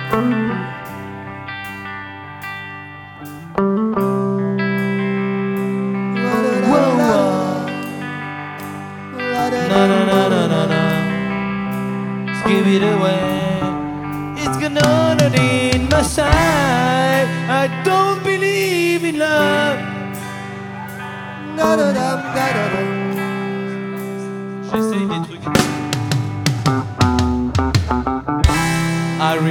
Give it away. It's gonna in my side. I don't believe in love. J'essaye des trucs.